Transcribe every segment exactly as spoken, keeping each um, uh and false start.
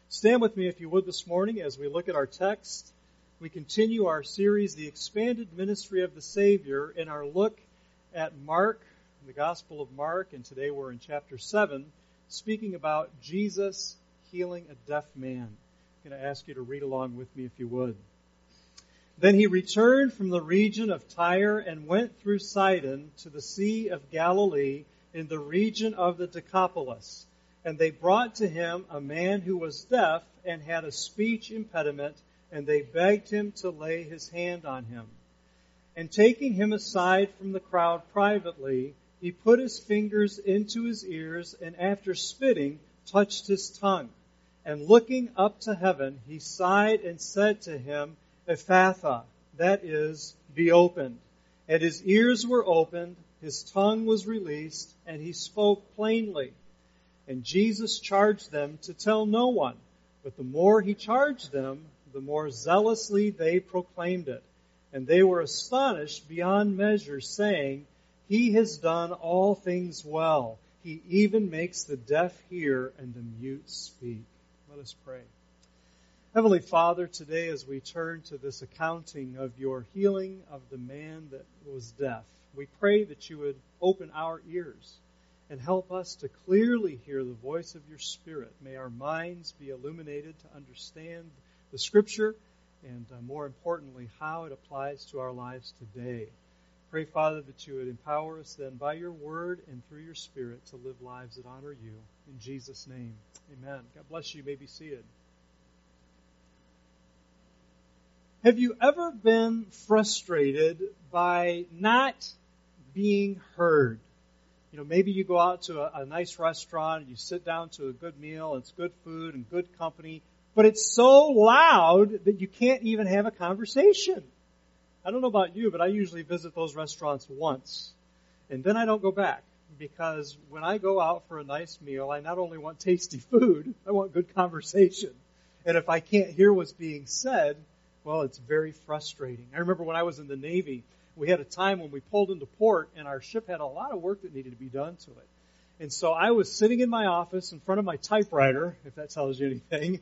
Stand with me if you would this morning as we look at our text. We continue our series, The Expanded Ministry of the Savior, in our look at Mark, the Gospel of Mark, and today we're in chapter seven, speaking about Jesus healing a deaf man. I'm going to ask you to read along with me if you would. Then he returned from the region of Tyre and went through Sidon to the Sea of Galilee in the region of the Decapolis. And they brought to him a man who was deaf and had a speech impediment, and they begged him to lay his hand on him. And taking him aside from the crowd privately, he put his fingers into his ears, and after spitting, touched his tongue. And looking up to heaven, he sighed and said to him, Ephphatha, that is, be opened. And his ears were opened, his tongue was released, and he spoke plainly. And Jesus charged them to tell no one. But the more he charged them, the more zealously they proclaimed it. And they were astonished beyond measure, saying, He has done all things well. He even makes the deaf hear and the mute speak. Let us pray. Heavenly Father, today as we turn to this accounting of your healing of the man that was deaf, we pray that you would open our ears and help us to clearly hear the voice of your Spirit. May our minds be illuminated to understand the Scripture and, uh, more importantly, how it applies to our lives today. Pray, Father, that you would empower us then by your Word and through your Spirit to live lives that honor you. In Jesus' name, amen. God bless you. You may be seated. Have you ever been frustrated by not being heard? You know, maybe you go out to a, a nice restaurant and you sit down to a good meal, and it's good food and good company, but it's so loud that you can't even have a conversation. I don't know about you, but I usually visit those restaurants once, and then I don't go back, because when I go out for a nice meal, I not only want tasty food, I want good conversation. And if I can't hear what's being said, well, it's very frustrating. I remember when I was in the Navy, we had a time when we pulled into port and our ship had a lot of work that needed to be done to it. And so I was sitting in my office in front of my typewriter, if that tells you anything,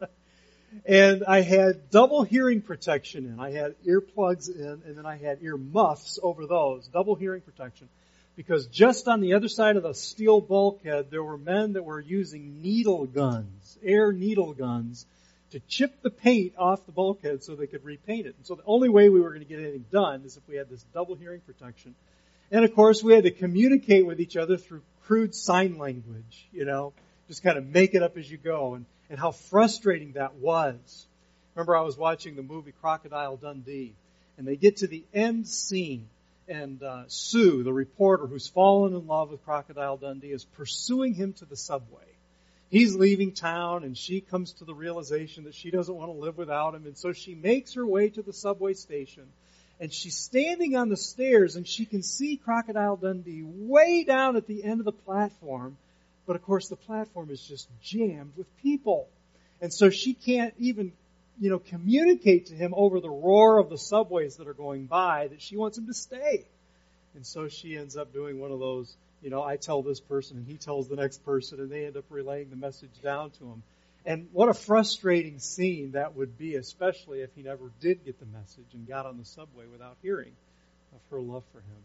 and I had double hearing protection in. I had earplugs in, and then I had ear muffs over those, double hearing protection. Because just on the other side of the steel bulkhead, there were men that were using needle guns, air needle guns, to chip the paint off the bulkhead so they could repaint it. And so the only way we were going to get anything done is if we had this double hearing protection. And of course, we had to communicate with each other through crude sign language, you know, just kind of make it up as you go, and, and how frustrating that was. Remember, I was watching the movie Crocodile Dundee, and they get to the end scene, and uh, Sue, the reporter who's fallen in love with Crocodile Dundee, is pursuing him to the subway. He's leaving town, and she comes to the realization that she doesn't want to live without him, and so she makes her way to the subway station, and she's standing on the stairs, and she can see Crocodile Dundee way down at the end of the platform, but of course the platform is just jammed with people, and so she can't even, you know, communicate to him over the roar of the subways that are going by that she wants him to stay, and so she ends up doing one of those, you know, I tell this person and he tells the next person, and they end up relaying the message down to him. And what a frustrating scene that would be, especially if he never did get the message and got on the subway without hearing of her love for him.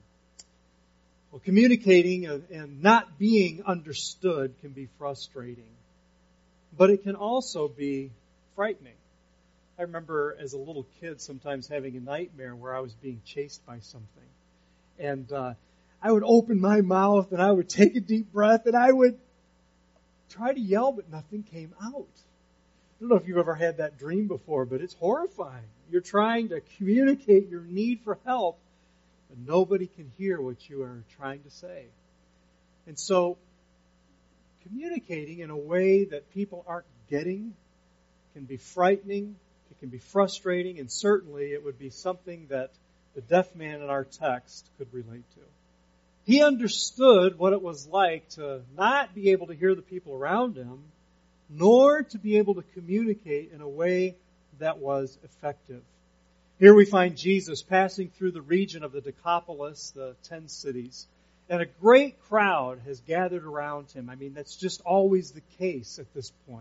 Well, communicating and not being understood can be frustrating, but it can also be frightening. I remember as a little kid sometimes having a nightmare where I was being chased by something. And, uh, I would open my mouth and I would take a deep breath and I would try to yell, but nothing came out. I don't know if you've ever had that dream before, but it's horrifying. You're trying to communicate your need for help, but nobody can hear what you are trying to say. And so, communicating in a way that people aren't getting can be frightening, it can be frustrating, and certainly it would be something that the deaf man in our text could relate to. He understood what it was like to not be able to hear the people around him, nor to be able to communicate in a way that was effective. Here we find Jesus passing through the region of the Decapolis, the ten cities, and a great crowd has gathered around him. I mean, that's just always the case at this point.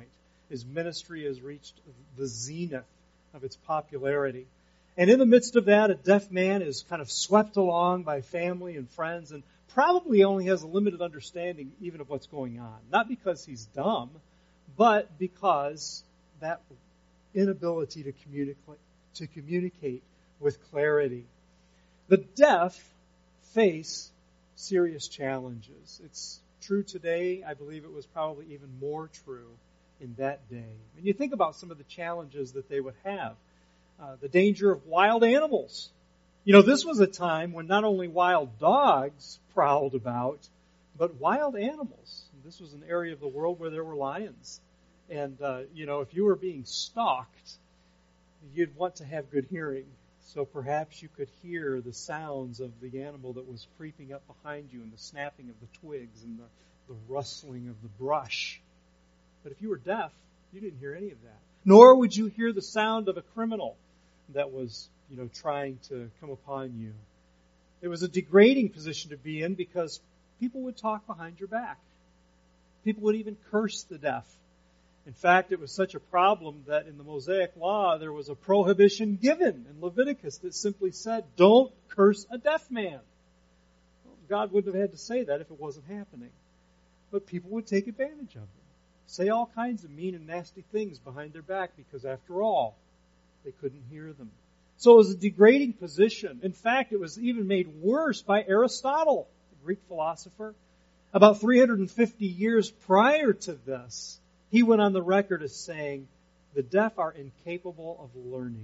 His ministry has reached the zenith of its popularity. And in the midst of that, a deaf man is kind of swept along by family and friends and probably only has a limited understanding even of what's going on. Not because he's dumb, but because that inability to communicate, to communicate with clarity. The deaf face serious challenges. It's true today. I believe it was probably even more true in that day. When you think about some of the challenges that they would have, uh, the danger of wild animals. You know, this was a time when not only wild dogs prowled about, but wild animals. This was an area of the world where there were lions. And, uh, you know, if you were being stalked, you'd want to have good hearing. So perhaps you could hear the sounds of the animal that was creeping up behind you and the snapping of the twigs and the, the rustling of the brush. But if you were deaf, you didn't hear any of that. Nor would you hear the sound of a criminal that was, you know, trying to come upon you. It was a degrading position to be in because people would talk behind your back. People would even curse the deaf. In fact, it was such a problem that in the Mosaic Law, there was a prohibition given in Leviticus that simply said, don't curse a deaf man. Well, God wouldn't have had to say that if it wasn't happening. But people would take advantage of them, say all kinds of mean and nasty things behind their back because, after all, they couldn't hear them. So it was a degrading position. In fact, it was even made worse by Aristotle, the Greek philosopher. About three hundred fifty years prior to this, he went on the record as saying, the deaf are incapable of learning.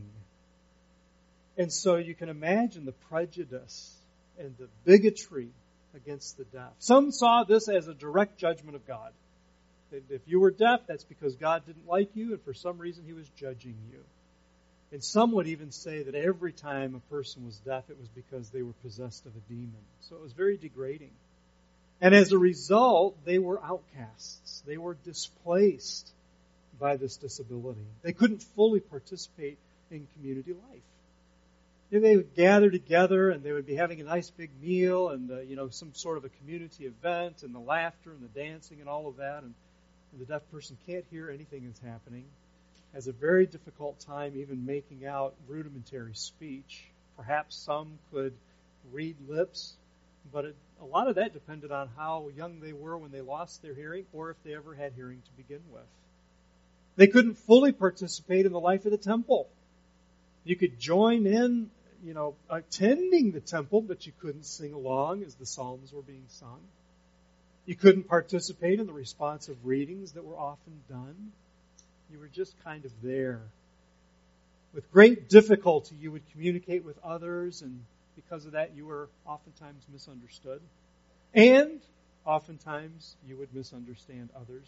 And so you can imagine the prejudice and the bigotry against the deaf. Some saw this as a direct judgment of God. If you were deaf, that's because God didn't like you, and for some reason He was judging you. And some would even say that every time a person was deaf, it was because they were possessed of a demon. So it was very degrading. And as a result, they were outcasts. They were displaced by this disability. They couldn't fully participate in community life. And they would gather together and they would be having a nice big meal and, uh, you know, some sort of a community event and the laughter and the dancing and all of that. And, and the deaf person can't hear anything that's happening. Has a very difficult time even making out rudimentary speech. Perhaps some could read lips, but it, a lot of that depended on how young they were when they lost their hearing or if they ever had hearing to begin with. They couldn't fully participate in the life of the temple. You could join in, you know, attending the temple, but you couldn't sing along as the psalms were being sung. You couldn't participate in the responsive readings that were often done. You were just kind of there. With great difficulty, you would communicate with others, and because of that, you were oftentimes misunderstood. And oftentimes, you would misunderstand others.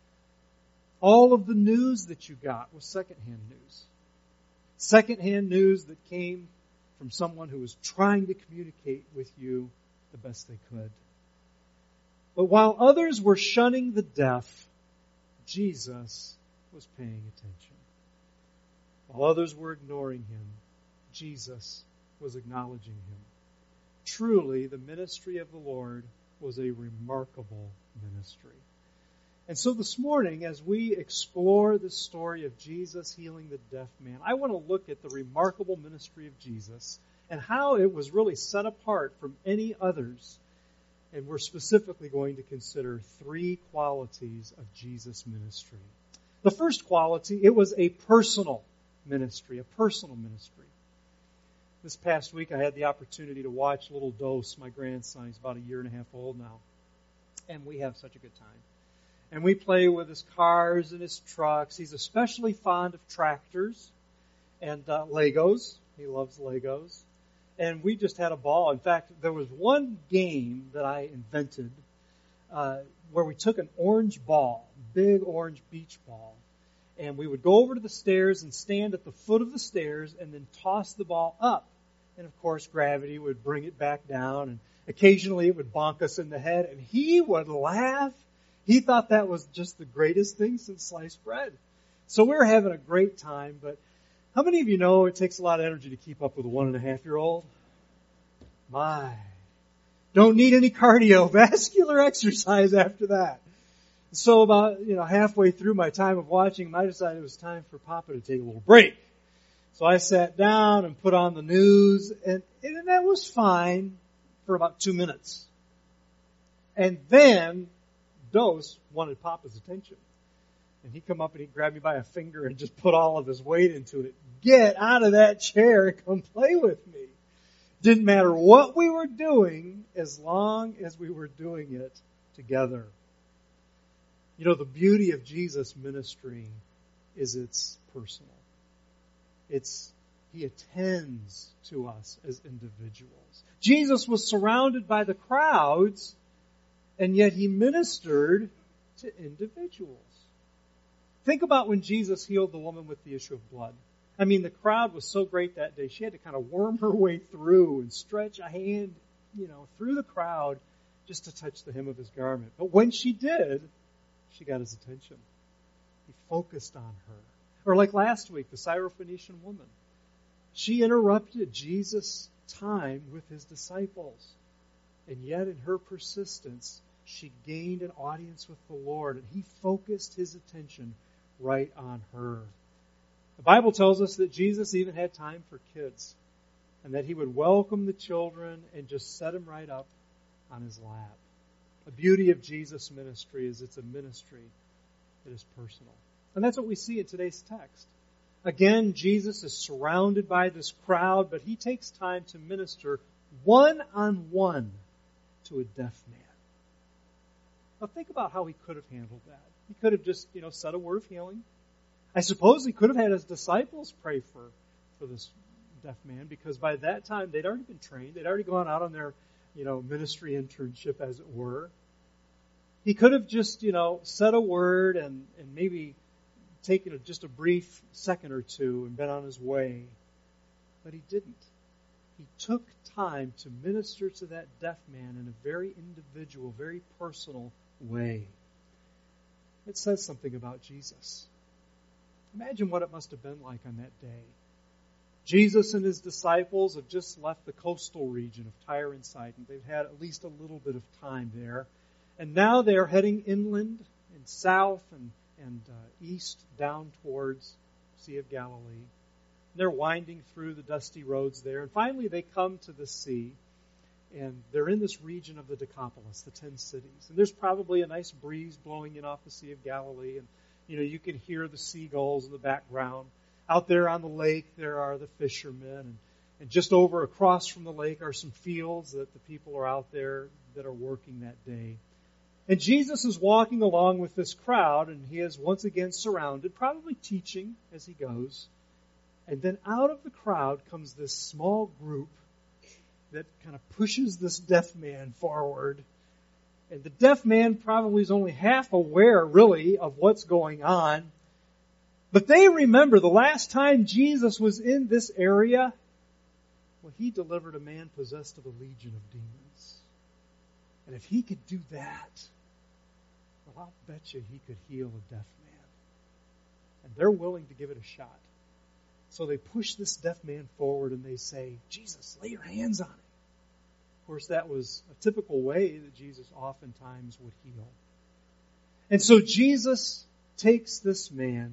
All of the news that you got was secondhand news. Secondhand news that came from someone who was trying to communicate with you the best they could. But while others were shunning the deaf, Jesus was paying attention. While others were ignoring Him, Jesus was acknowledging Him. Truly, the ministry of the Lord was a remarkable ministry. And so this morning, as we explore the story of Jesus healing the deaf man, I want to look at the remarkable ministry of Jesus and how it was really set apart from any others. And we're specifically going to consider three qualities of Jesus' ministry. The first quality, it was a personal ministry, a personal ministry. This past week, I had the opportunity to watch little Dose, my grandson. He's about a year and a half old now. And we have such a good time. And we play with his cars and his trucks. He's especially fond of tractors and uh, Legos. He loves Legos. And we just had a ball. In fact, there was one game that I invented uh, where we took an orange ball, big orange beach ball, and we would go over to the stairs and stand at the foot of the stairs and then toss the ball up. And of course, gravity would bring it back down, and occasionally it would bonk us in the head, and he would laugh. He thought that was just the greatest thing since sliced bread. So we were having a great time, but how many of you know it takes a lot of energy to keep up with a one and a half year old? My. Don't need any cardiovascular exercise after that. So about, you know, halfway through my time of watching him, I decided it was time for Papa to take a little break. So I sat down and put on the news, and, and that was fine for about two minutes. And then Dos wanted Papa's attention. And he'd come up and he'd grab me by a finger and just put all of his weight into it. Get out of that chair and come play with me. Didn't matter what we were doing as long as we were doing it together. You know, the beauty of Jesus' ministry is it's personal. It's, He attends to us as individuals. Jesus was surrounded by the crowds, and yet He ministered to individuals. Think about when Jesus healed the woman with the issue of blood. I mean, the crowd was so great that day, she had to kind of worm her way through and stretch a hand, you know, through the crowd just to touch the hem of His garment. But when she did, she got His attention. He focused on her. Or like last week, the Syrophoenician woman. She interrupted Jesus' time with His disciples. And yet in her persistence, she gained an audience with the Lord, and He focused His attention right on her. The Bible tells us that Jesus even had time for kids, and that He would welcome the children and just set them right up on His lap. The beauty of Jesus' ministry is it's a ministry that is personal. And that's what we see in today's text. Again, Jesus is surrounded by this crowd, but He takes time to minister one-on-one to a deaf man. Now think about how He could have handled that. He could have just, you know, said a word of healing. I suppose He could have had His disciples pray for, for this deaf man, because by that time they'd already been trained. They'd already gone out on their, you know, ministry internship, as it were. He could have just, you know, said a word and, and maybe taken a, just a brief second or two and been on His way. But He didn't. He took time to minister to that deaf man in a very individual, very personal way. It says something about Jesus. Imagine what it must have been like on that day. Jesus and His disciples have just left the coastal region of Tyre and Sidon. They've had at least a little bit of time there. And now they're heading inland and south and, and uh, east down towards the Sea of Galilee. They're winding through the dusty roads there. And finally they come to the sea. And they're in this region of the Decapolis, the ten cities. And there's probably a nice breeze blowing in off the Sea of Galilee. And, you know, you can hear the seagulls in the background. Out there on the lake, there are the fishermen. And, and just over across from the lake are some fields that the people are out there that are working that day. And Jesus is walking along with this crowd, and He is once again surrounded, probably teaching as He goes. And then out of the crowd comes this small group that kind of pushes this deaf man forward. And the deaf man probably is only half aware, really, of what's going on. But they remember the last time Jesus was in this area, well, He delivered a man possessed of a legion of demons. And if He could do that, well, I'll bet you He could heal a deaf man. And they're willing to give it a shot. So they push this deaf man forward and they say, Jesus, lay your hands on him. Of course, that was a typical way that Jesus oftentimes would heal. And so Jesus takes this man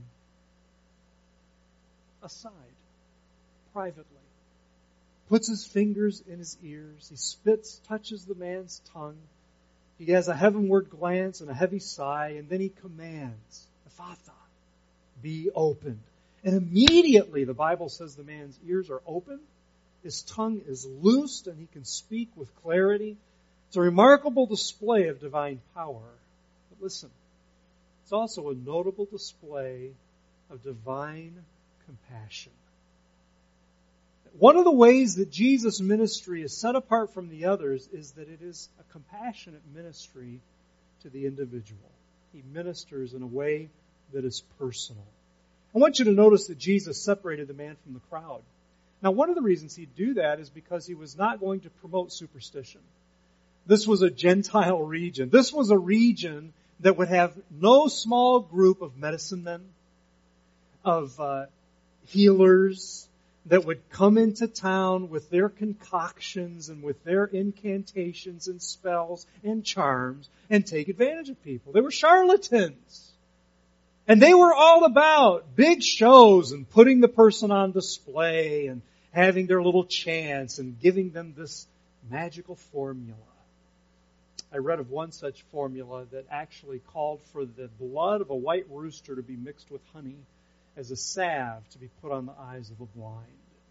aside, privately, puts His fingers in his ears, He spits, touches the man's tongue. He has a heavenward glance and a heavy sigh, and then He commands, Ephphatha, be opened. And immediately, the Bible says the man's ears are open, his tongue is loosed, and he can speak with clarity. It's a remarkable display of divine power. But listen, it's also a notable display of divine compassion. One of the ways that Jesus' ministry is set apart from the others is that it is a compassionate ministry to the individual. He ministers in a way that is personal. I want you to notice that Jesus separated the man from the crowd. Now, one of the reasons He'd do that is because He was not going to promote superstition. This was a Gentile region. This was a region that would have no small group of medicine men, of uh, healers, that would come into town with their concoctions and with their incantations and spells and charms and take advantage of people. They were charlatans. And they were all about big shows and putting the person on display and having their little chants and giving them this magical formula. I read of one such formula that actually called for the blood of a white rooster to be mixed with honey as a salve to be put on the eyes of the blind.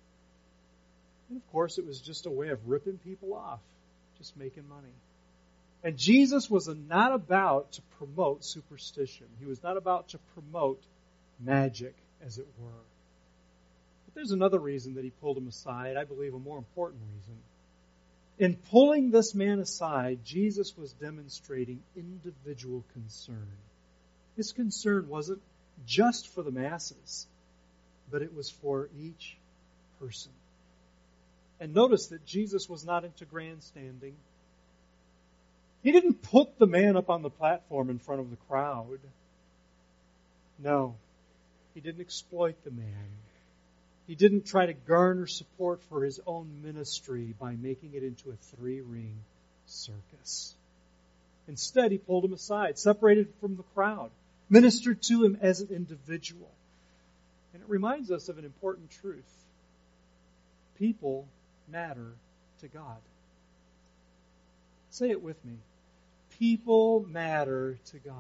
And of course, it was just a way of ripping people off, just making money. And Jesus was not about to promote superstition. He was not about to promote magic, as it were. But there's another reason that he pulled him aside, I believe a more important reason. In pulling this man aside, Jesus was demonstrating individual concern. His concern wasn't just for the masses, but it was for each person. And notice that Jesus was not into grandstanding. He didn't put the man up on the platform in front of the crowd. No, he didn't exploit the man. He didn't try to garner support for his own ministry by making it into a three-ring circus. Instead, he pulled him aside, separated from the crowd, ministered to him as an individual. And it reminds us of an important truth. People matter to God. Say it with me. People matter to God.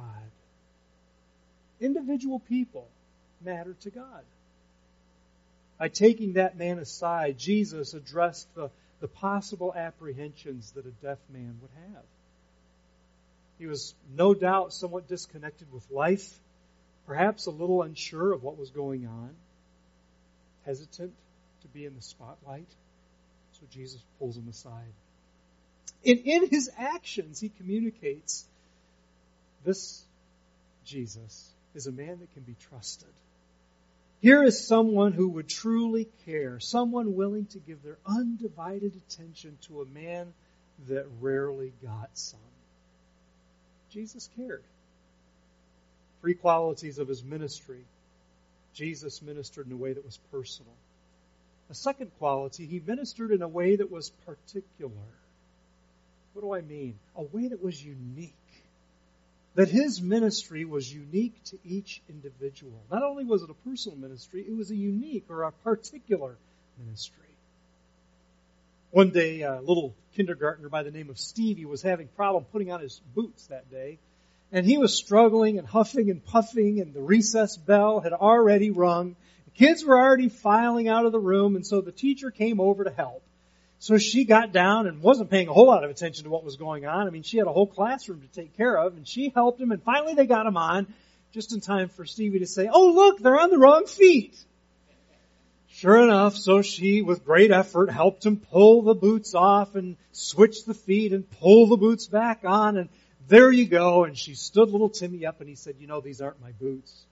Individual people matter to God. By taking that man aside, Jesus addressed the, the possible apprehensions that a deaf man would have. He was no doubt somewhat disconnected with life, perhaps a little unsure of what was going on, hesitant to be in the spotlight. So Jesus pulls him aside. And in his actions, he communicates this Jesus is a man that can be trusted. Here is someone who would truly care, someone willing to give their undivided attention to a man that rarely got some. Jesus cared. Three qualities of his ministry. Jesus ministered in a way that was personal. A second quality, he ministered in a way that was particular. What do I mean? A way that was unique. That his ministry was unique to each individual. Not only was it a personal ministry, it was a unique or a particular ministry. One day, a little kindergartner by the name of Stevie was having a problem putting on his boots that day. And he was struggling and huffing and puffing, and the recess bell had already rung. The kids were already filing out of the room, and so the teacher came over to help. So she got down and wasn't paying a whole lot of attention to what was going on. I mean, she had a whole classroom to take care of, and she helped him, and finally they got him on just in time for Stevie to say, "Oh, look, they're on the wrong feet." Sure enough, so she, with great effort, helped him pull the boots off and switch the feet and pull the boots back on, and there you go. And she stood little Timmy up, and he said, "You know, these aren't my boots."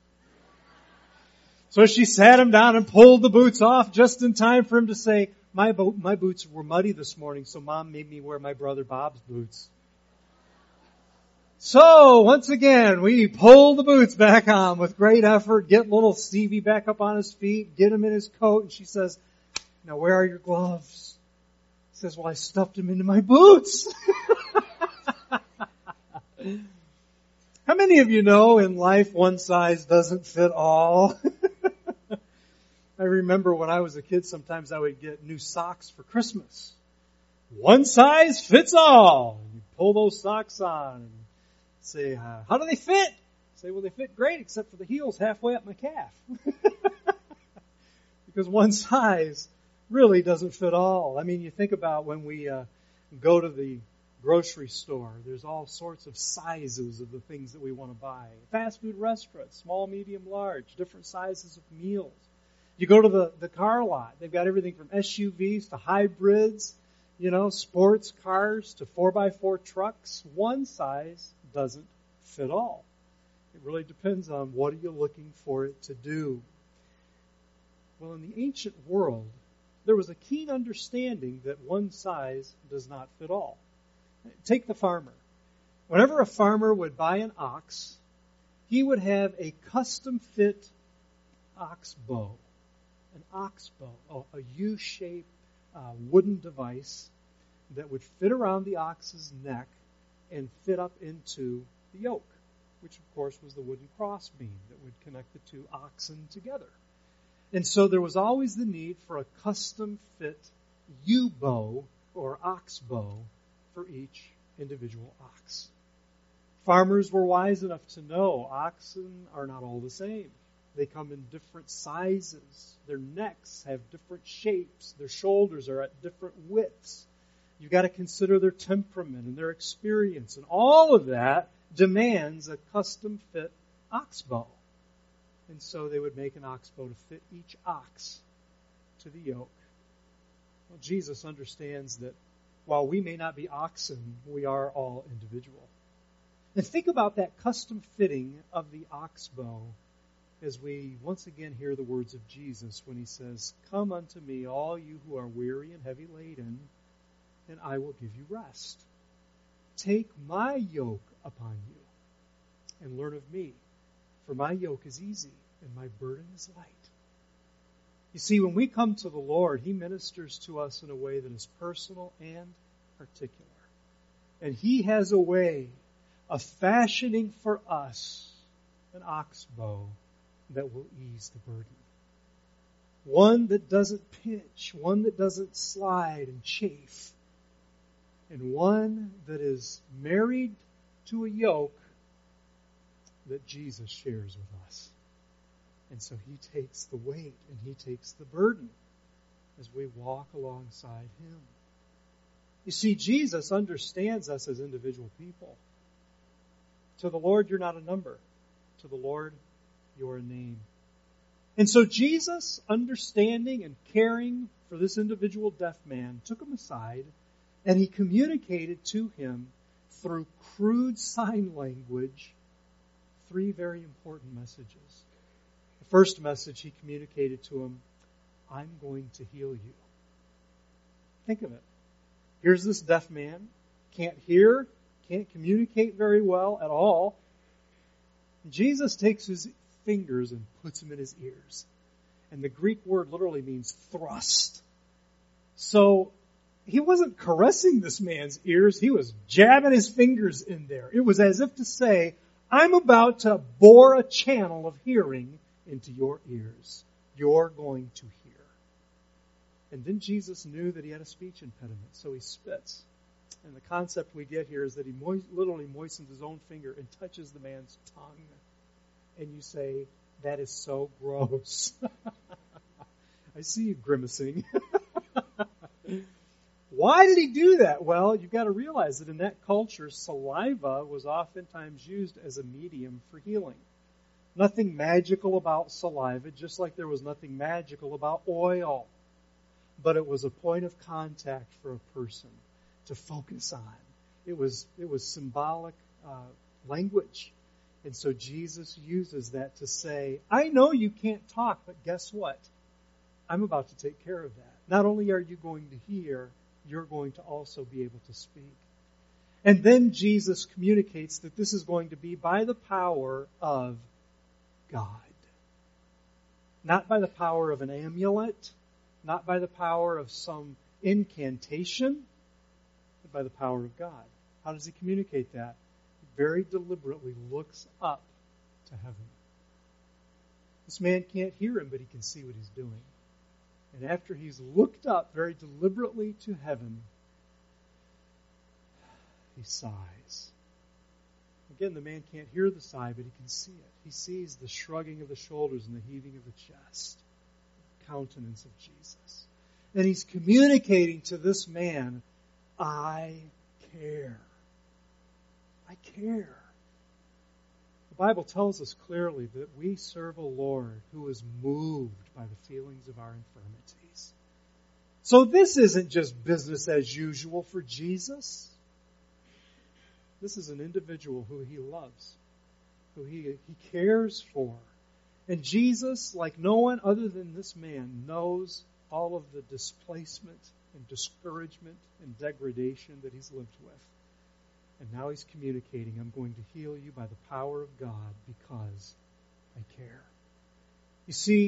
So she sat him down and pulled the boots off just in time for him to say, My, bo- my boots were muddy this morning, so Mom made me wear my brother Bob's boots. So, once again, we pull the boots back on with great effort, get little Stevie back up on his feet, get him in his coat, and she says, "Now where are your gloves?" He says, "Well, I stuffed them into my boots." How many of you know in life one size doesn't fit all? I remember when I was a kid, sometimes I would get new socks for Christmas. One size fits all. You pull those socks on and say, uh, "How do they fit?" I say, "Well, they fit great except for the heels halfway up my calf." Because one size really doesn't fit all. I mean, you think about when we uh, go to the grocery store, there's all sorts of sizes of the things that we want to buy. Fast food restaurants, small, medium, large, different sizes of meals. You go to the, the car lot. They've got everything from S U Vs to hybrids, you know, sports cars to four by four trucks. One size doesn't fit all. It really depends on what are you looking for it to do. Well, in the ancient world, there was a keen understanding that one size does not fit all. Take the farmer. Whenever a farmer would buy an ox, he would have a custom-fit ox bow. an ox bow, a U-shaped uh, wooden device that would fit around the ox's neck and fit up into the yoke, which of course was the wooden crossbeam that would connect the two oxen together. And so there was always the need for a custom-fit U-bow or ox bow for each individual ox. Farmers were wise enough to know oxen are not all the same. They come in different sizes. Their necks have different shapes. Their shoulders are at different widths. You've got to consider their temperament and their experience. And all of that demands a custom-fit ox bow. And so they would make an ox bow to fit each ox to the yoke. Well, Jesus understands that while we may not be oxen, we are all individual. And think about that custom fitting of the ox bow as we once again hear the words of Jesus when he says, "Come unto me, all you who are weary and heavy laden, and I will give you rest. Take my yoke upon you and learn of me, for my yoke is easy and my burden is light." You see, when we come to the Lord, he ministers to us in a way that is personal and particular. And he has a way of fashioning for us an ox bow that will ease the burden. One that doesn't pinch, one that doesn't slide and chafe, and one that is married to a yoke that Jesus shares with us. And so he takes the weight and he takes the burden as we walk alongside him. You see, Jesus understands us as individual people. To the Lord, you're not a number. To the Lord, you're a name. And so Jesus, understanding and caring for this individual deaf man, took him aside and he communicated to him through crude sign language three very important messages. The first message he communicated to him, "I'm going to heal you." Think of it. Here's this deaf man, can't hear, can't communicate very well at all. Jesus takes his fingers and puts them in his ears. And the Greek word literally means thrust. So he wasn't caressing this man's ears, he was jabbing his fingers in there. It was as if to say, "I'm about to bore a channel of hearing into your ears. You're going to hear." And then Jesus knew that he had a speech impediment, so he spits. And the concept we get here is that he mo- literally moistens his own finger and touches the man's tongue. And you say, "That is so gross." I see you grimacing. Why did he do that? Well, you've got to realize that in that culture, saliva was oftentimes used as a medium for healing. Nothing magical about saliva, just like there was nothing magical about oil. But it was a point of contact for a person to focus on. It was it was symbolic uh, language. And so Jesus uses that to say, "I know you can't talk, but guess what? I'm about to take care of that. Not only are you going to hear, you're going to also be able to speak." And then Jesus communicates that this is going to be by the power of God. Not by the power of an amulet, not by the power of some incantation, but by the power of God. How does he communicate that? He very deliberately looks up to heaven. This man can't hear him, but he can see what he's doing. And after he's looked up very deliberately to heaven, he sighs. Again, the man can't hear the sigh, but he can see it. He sees the shrugging of the shoulders and the heaving of the chest, the countenance of Jesus. And he's communicating to this man, "I care. I care." The Bible tells us clearly that we serve a Lord who is moved by the feelings of our infirmities. So this isn't just business as usual for Jesus. This is an individual who he loves, who he, he cares for. And Jesus, like no one other than this man, knows all of the displacement and discouragement and degradation that he's lived with. And now he's communicating, "I'm going to heal you by the power of God because I care." You see,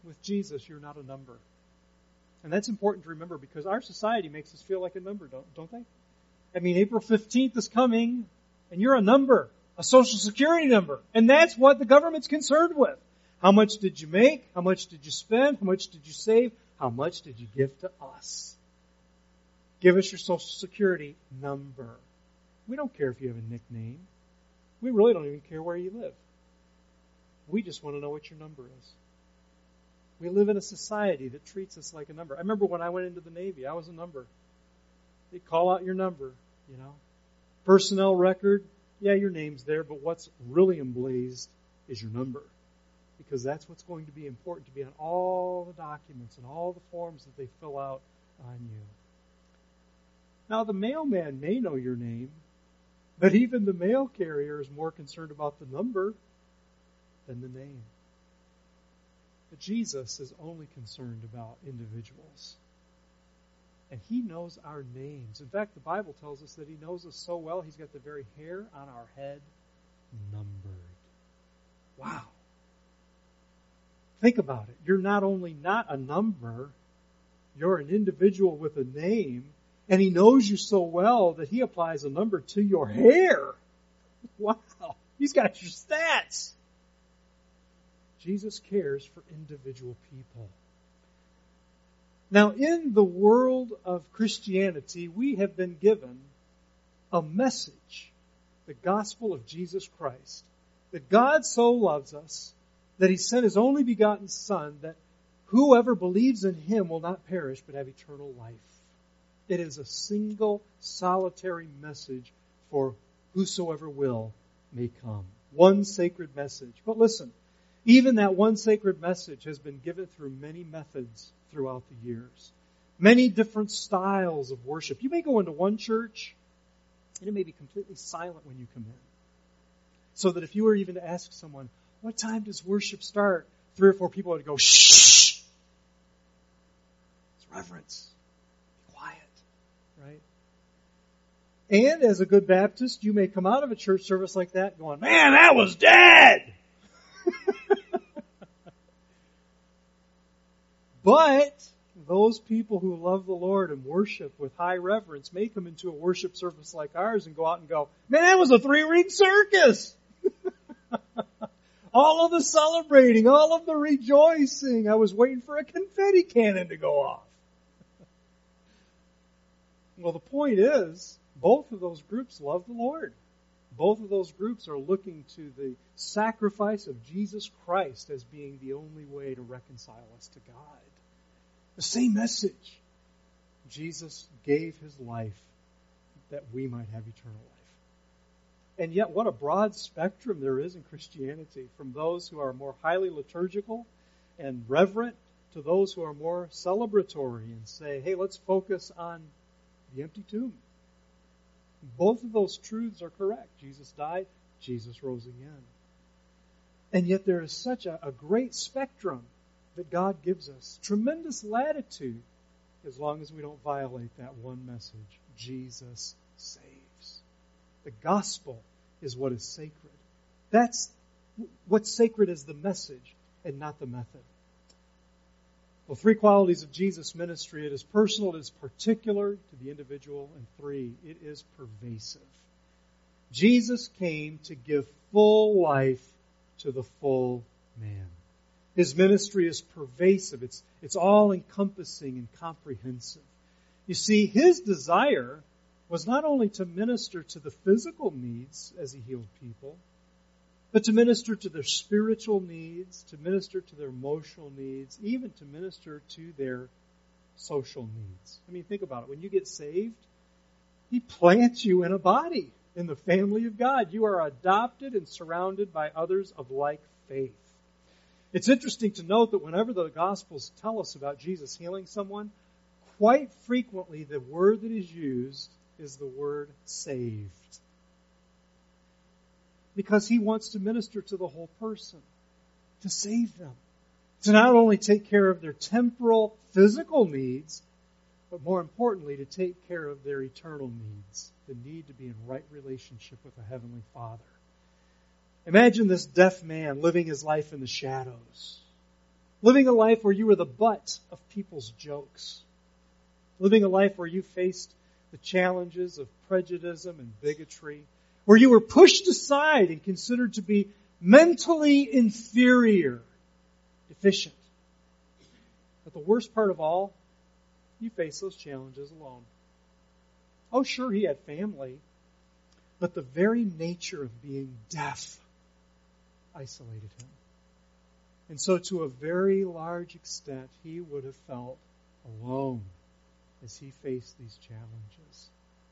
with Jesus, you're not a number. And that's important to remember because our society makes us feel like a number, don't, don't they? I mean, April fifteenth is coming, and you're a number, a Social Security number. And that's what the government's concerned with. How much did you make? How much did you spend? How much did you save? How much did you give to us? Give us your Social Security number. We don't care if you have a nickname. We really don't even care where you live. We just want to know what your number is. We live in a society that treats us like a number. I remember when I went into the Navy, I was a number. They call out your number, you know. Personnel record, yeah, your name's there, but what's really emblazed is your number. Because that's what's going to be important to be on all the documents and all the forms that they fill out on you. Now, the mailman may know your name, but even the mail carrier is more concerned about the number than the name. But Jesus is only concerned about individuals. And He knows our names. In fact, the Bible tells us that He knows us so well, He's got the very hair on our head numbered. Wow. Think about it. You're not only not a number, you're an individual with a name, and He knows you so well that He applies a number to your hair. Wow. He's got your stats. Jesus cares for individual people. Now, in the world of Christianity, we have been given a message, the gospel of Jesus Christ, that God so loves us that He sent His only begotten Son, that whoever believes in Him will not perish but have eternal life. It is a single, solitary message for whosoever will may come. One sacred message. But listen, even that one sacred message has been given through many methods throughout the years. Many different styles of worship. You may go into one church, and it may be completely silent when you come in. So that if you were even to ask someone, what time does worship start? Three or four people would go, shh! It's reverence. Be quiet. Right? And as a good Baptist, you may come out of a church service like that going, man, that was dead! But those people who love the Lord and worship with high reverence may come into a worship service like ours and go out and go, man, that was a three-ring circus! All of the celebrating, all of the rejoicing. I was waiting for a confetti cannon to go off. Well, the point is, both of those groups love the Lord. Both of those groups are looking to the sacrifice of Jesus Christ as being the only way to reconcile us to God. The same message. Jesus gave His life that we might have eternal life. And yet, what a broad spectrum there is in Christianity, from those who are more highly liturgical and reverent to those who are more celebratory and say, hey, let's focus on the empty tomb. Both of those truths are correct. Jesus died, Jesus rose again. And yet there is such a, a great spectrum that God gives us. Tremendous latitude, as long as we don't violate that one message. Jesus saves. The gospel is what is sacred. That's what's sacred is the message and not the method. Well, three qualities of Jesus' ministry. It is personal, it is particular to the individual, and three, it is pervasive. Jesus came to give full life to the full man. His ministry is pervasive. It's, it's all-encompassing and comprehensive. You see, His desire was not only to minister to the physical needs as He healed people, but to minister to their spiritual needs, to minister to their emotional needs, even to minister to their social needs. I mean, think about it. When you get saved, He plants you in a body in the family of God. You are adopted and surrounded by others of like faith. It's interesting to note that whenever the Gospels tell us about Jesus healing someone, quite frequently the word that is used is the word saved. Because He wants to minister to the whole person, to save them, to not only take care of their temporal, physical needs, but more importantly, to take care of their eternal needs, the need to be in right relationship with a Heavenly Father. Imagine this deaf man living his life in the shadows. Living a life where you were the butt of people's jokes. Living a life where you faced the challenges of prejudice and bigotry. Where you were pushed aside and considered to be mentally inferior, deficient. But the worst part of all, you face those challenges alone. Oh, sure, he had family, but the very nature of being deaf isolated him. And so to a very large extent, he would have felt alone as he faced these challenges.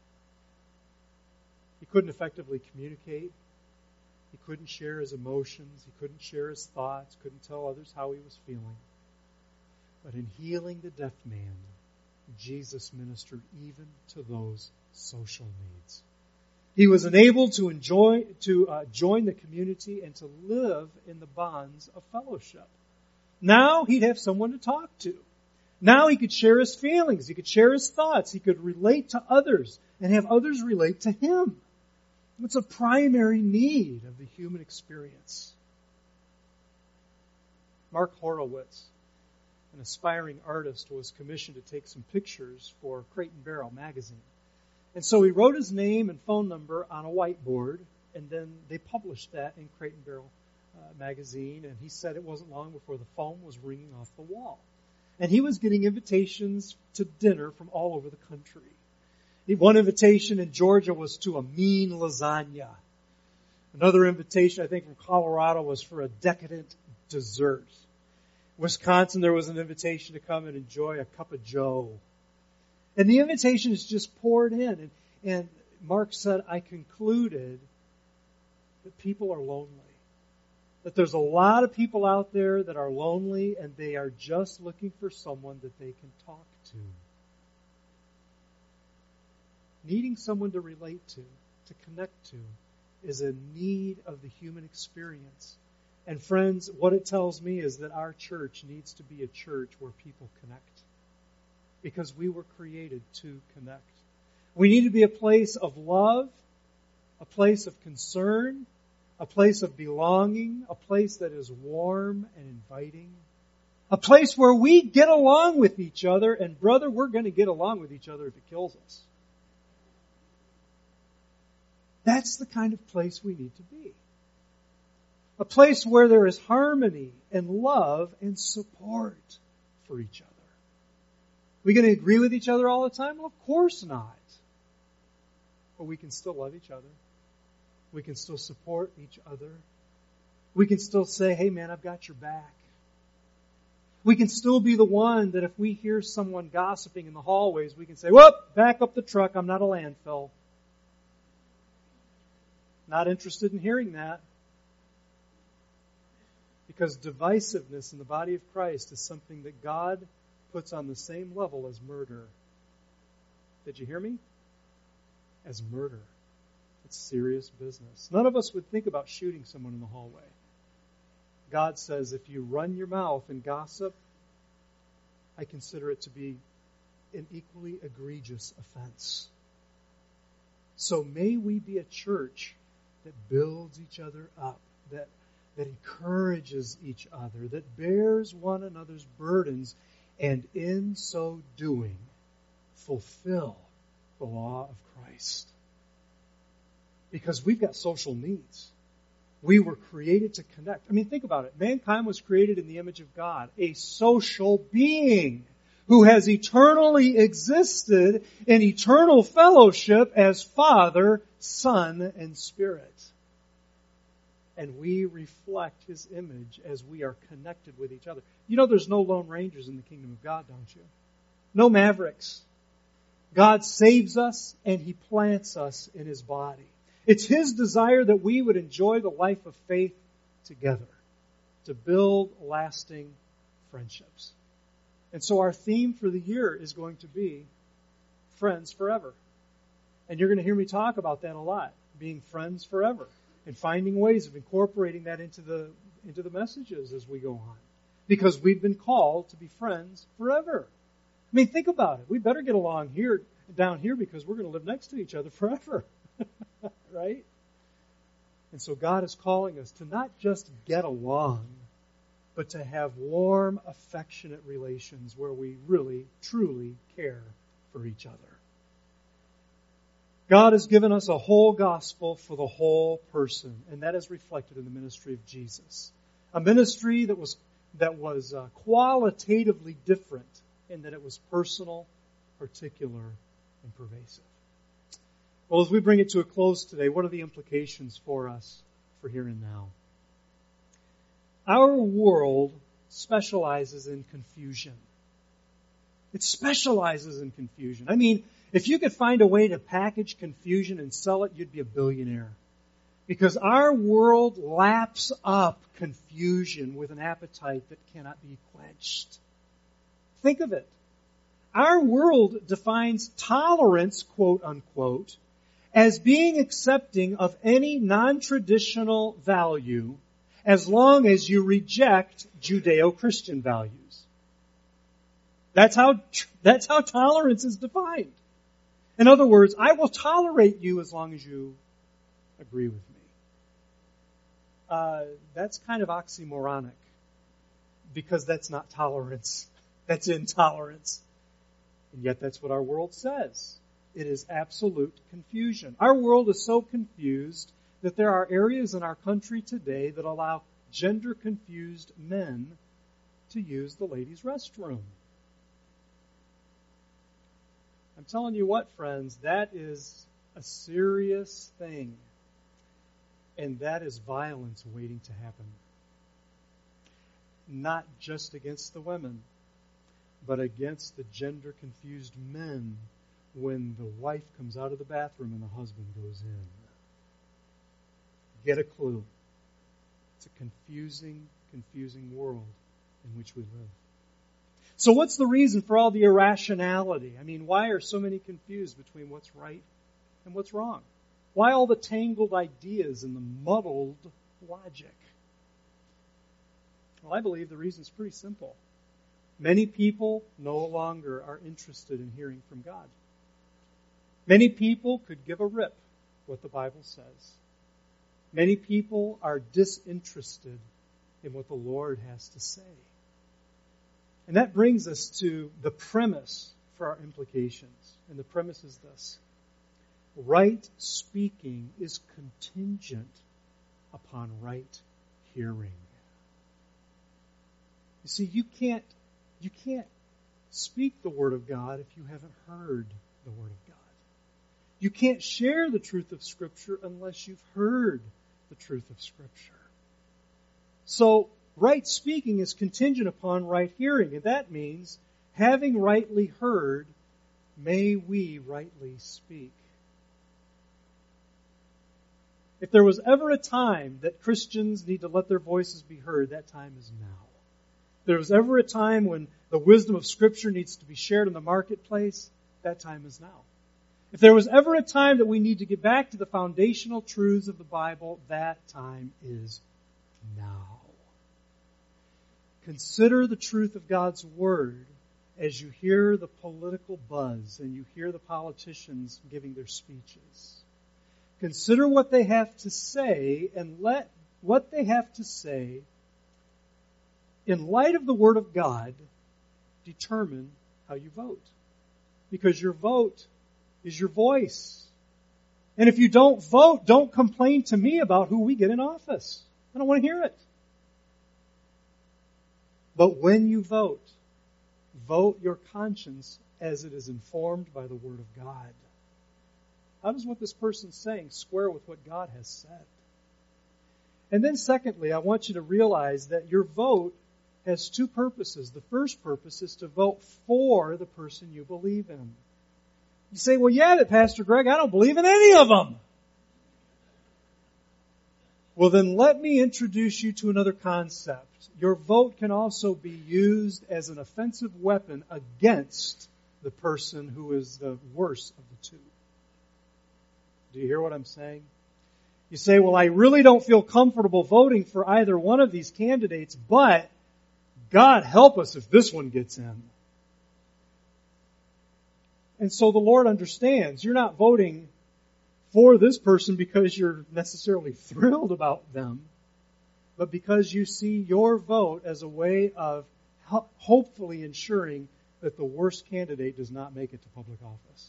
He couldn't effectively communicate. He couldn't share his emotions. He couldn't share his thoughts. Couldn't tell others how he was feeling. But in healing the deaf man, Jesus ministered even to those social needs. He was enabled to enjoy, to uh, join the community and to live in the bonds of fellowship. Now he'd have someone to talk to. Now he could share his feelings. He could share his thoughts. He could relate to others and have others relate to him. It's a primary need of the human experience. Mark Horowitz, an aspiring artist, was commissioned to take some pictures for Crate and Barrel magazine. And so he wrote his name and phone number on a whiteboard, and then they published that in Crate and Barrel uh, magazine, and he said it wasn't long before the phone was ringing off the wall. And he was getting invitations to dinner from all over the country. One invitation in Georgia was to a mean lasagna. Another invitation, I think, from Colorado was for a decadent dessert. Wisconsin, there was an invitation to come and enjoy a cup of joe. And the invitation is just poured in. And, and Mark said, I concluded that people are lonely. That there's a lot of people out there that are lonely and they are just looking for someone that they can talk to. Needing someone to relate to, to connect to, is a need of the human experience. And friends, what it tells me is that our church needs to be a church where people connect. Because we were created to connect. We need to be a place of love, a place of concern, a place of belonging, a place that is warm and inviting, a place where we get along with each other, and brother, we're going to get along with each other if it kills us. That's the kind of place we need to be. A place where there is harmony and love and support for each other. Are we going to agree with each other all the time? Well, of course not. But we can still love each other. We can still support each other. We can still say, hey man, I've got your back. We can still be the one that if we hear someone gossiping in the hallways, we can say, whoop, back up the truck, I'm not a landfill. Not interested in hearing that. Because divisiveness in the body of Christ is something that God puts on the same level as murder. Did you hear me? As murder. It's serious business. None of us would think about shooting someone in the hallway. God says, if you run your mouth and gossip, I consider it to be an equally egregious offense. So may we be a church that builds each other up, that, that encourages each other, that bears one another's burdens, and in so doing, fulfill the law of Christ. Because we've got social needs. We were created to connect. I mean, think about it. Mankind was created in the image of God, a social being who has eternally existed in eternal fellowship as Father, Son, and Spirit. And we reflect His image as we are connected with each other. You know there's no Lone Rangers in the kingdom of God, don't you? No mavericks. God saves us and He plants us in His body. It's His desire that we would enjoy the life of faith together, to build lasting friendships. And so our theme for the year is going to be friends forever. And you're going to hear me talk about that a lot, being friends forever, and finding ways of incorporating that into the into the messages as we go on. Because we've been called to be friends forever. I mean, think about it. We better get along here, down here, because we're going to live next to each other forever. Right? And so God is calling us to not just get along, but to have warm, affectionate relations where we really, truly care for each other. God has given us a whole gospel for the whole person, and that is reflected in the ministry of Jesus. A ministry that was that was uh, qualitatively different in that it was personal, particular, and pervasive. Well, as we bring it to a close today, what are the implications for us for here and now? Our world specializes in confusion. It specializes in confusion. I mean, if you could find a way to package confusion and sell it, you'd be a billionaire. Because our world laps up confusion with an appetite that cannot be quenched. Think of it. Our world defines tolerance, quote unquote, as being accepting of any non-traditional value as long as you reject Judeo-Christian values. That's how, that's how tolerance is defined. In other words, I will tolerate you as long as you agree with me. Uh, that's kind of oxymoronic, because that's not tolerance. That's intolerance. And yet that's what our world says. It is absolute confusion. Our world is so confused that there are areas in our country today that allow gender-confused men to use the ladies' restroom. I'm telling you what, friends, that is a serious thing. And that is violence waiting to happen. Not just against the women, but against the gender-confused men when the wife comes out of the bathroom and the husband goes in. Get a clue. It's a confusing, confusing world in which we live. So what's the reason for all the irrationality? I mean, why are so many confused between what's right and what's wrong? Why all the tangled ideas and the muddled logic? Well, I believe the reason is pretty simple. Many people no longer are interested in hearing from God. Many people could give a rip what the Bible says. Many people are disinterested in what the Lord has to say. And that brings us to the premise for our implications. And the premise is this. Right speaking is contingent upon right hearing. You see, you can't, you can't speak the Word of God if you haven't heard the Word of God. You can't share the truth of Scripture unless you've heard the truth of Scripture. So, right speaking is contingent upon right hearing, and that means, having rightly heard, may we rightly speak. If there was ever a time that Christians need to let their voices be heard, that time is now. If there was ever a time when the wisdom of Scripture needs to be shared in the marketplace, that time is now. If there was ever a time that we need to get back to the foundational truths of the Bible, that time is now. Consider the truth of God's Word as you hear the political buzz and you hear the politicians giving their speeches. Consider what they have to say and let what they have to say, in light of the Word of God, determine how you vote. Because your vote is your voice. And if you don't vote, don't complain to me about who we get in office. I don't want to hear it. But when you vote, vote your conscience as it is informed by the Word of God. How does what this person's saying square with what God has said? And then secondly, I want you to realize that your vote has two purposes. The first purpose is to vote for the person you believe in. You say, well, yeah, but Pastor Greg, I don't believe in any of them. Well, then let me introduce you to another concept. Your vote can also be used as an offensive weapon against the person who is the worst of the two. Do you hear what I'm saying? You say, well, I really don't feel comfortable voting for either one of these candidates, but God help us if this one gets in. And so the Lord understands. You're not voting for this person because you're necessarily thrilled about them. but because you see your vote as a way of ho- hopefully ensuring that the worst candidate does not make it to public office.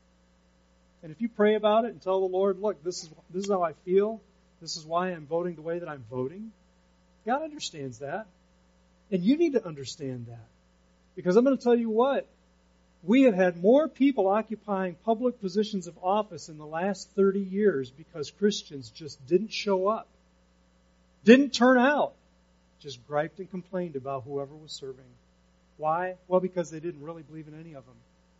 And if you pray about it and tell the Lord, look, this is this is how I feel, this is why I'm voting the way that I'm voting, God understands that. And you need to understand that. Because I'm going to tell you what, we have had more people occupying public positions of office in the last thirty years because Christians just didn't show up. Didn't turn out. Just griped and complained about whoever was serving. Why? Well, because they didn't really believe in any of them.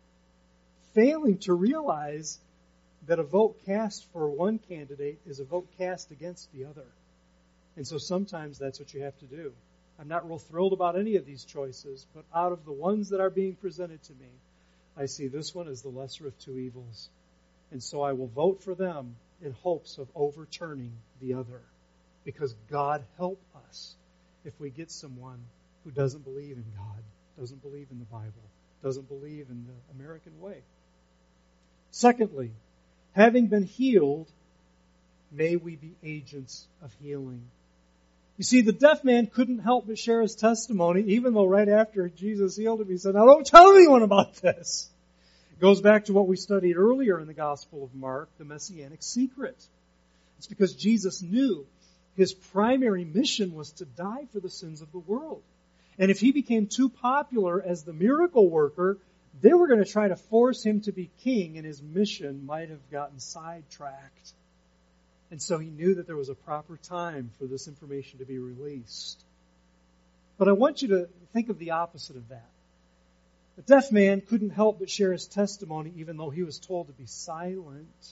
Failing to realize that a vote cast for one candidate is a vote cast against the other. And so sometimes that's what you have to do. I'm not real thrilled about any of these choices, but out of the ones that are being presented to me, I see this one as the lesser of two evils. And so I will vote for them in hopes of overturning the other. Because God help us if we get someone who doesn't believe in God, doesn't believe in the Bible, doesn't believe in the American way. Secondly, having been healed, may we be agents of healing. You see, the deaf man couldn't help but share his testimony, even though right after Jesus healed him, he said, now don't tell anyone about this. It goes back to what we studied earlier in the Gospel of Mark, the Messianic secret. It's because Jesus knew his primary mission was to die for the sins of the world. And if he became too popular as the miracle worker, they were going to try to force him to be king, and his mission might have gotten sidetracked. And so he knew that there was a proper time for this information to be released. But I want you to think of the opposite of that. The deaf man couldn't help but share his testimony even though he was told to be silent.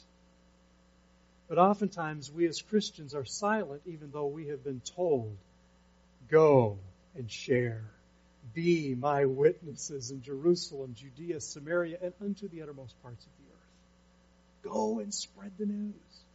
But oftentimes we as Christians are silent even though we have been told, go and share. Be my witnesses in Jerusalem, Judea, Samaria, and unto the uttermost parts of the earth. Go and spread the news.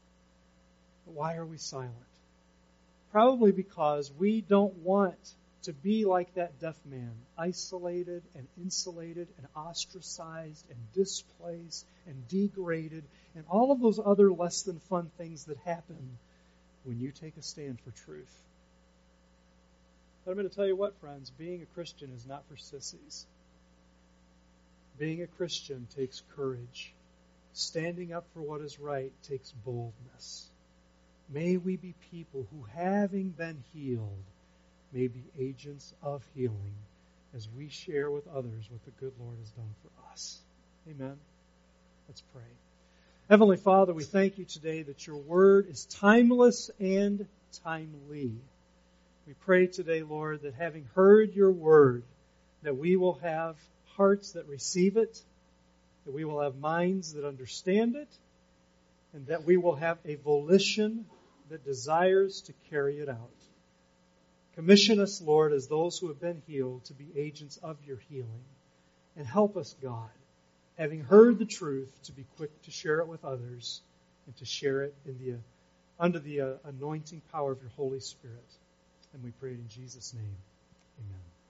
But why are we silent? Probably because we don't want to be like that deaf man, isolated and insulated and ostracized and displaced and degraded and all of those other less than fun things that happen when you take a stand for truth. But I'm going to tell you what, friends, being a Christian is not for sissies. Being a Christian takes courage. Standing up for what is right takes boldness. May we be people who, having been healed, may be agents of healing as we share with others what the good Lord has done for us. Amen. Let's pray. Heavenly Father, we thank you today that your word is timeless and timely. We pray today, Lord, that having heard your word, that we will have hearts that receive it, that we will have minds that understand it, and that we will have a volition that desires to carry it out. Commission us, Lord, as those who have been healed to be agents of your healing. And help us, God, having heard the truth, to be quick to share it with others and to share it in the, under the uh, anointing power of your Holy Spirit. And we pray it in Jesus' name. Amen.